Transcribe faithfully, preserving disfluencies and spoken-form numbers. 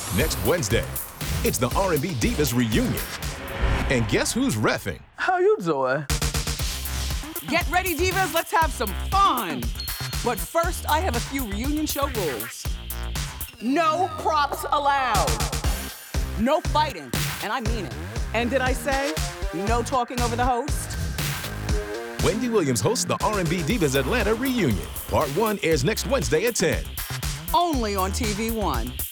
next Wednesday. It's the R and B Divas reunion. And guess who's reffing? How you doing? Get ready, divas, let's have some fun. But first, I have a few reunion show rules. No props allowed. No fighting, and I mean it. And did I say no talking over the host? Wendy Williams hosts the R and B Divas Atlanta reunion. Part one airs next Wednesday at ten. Only on T V One.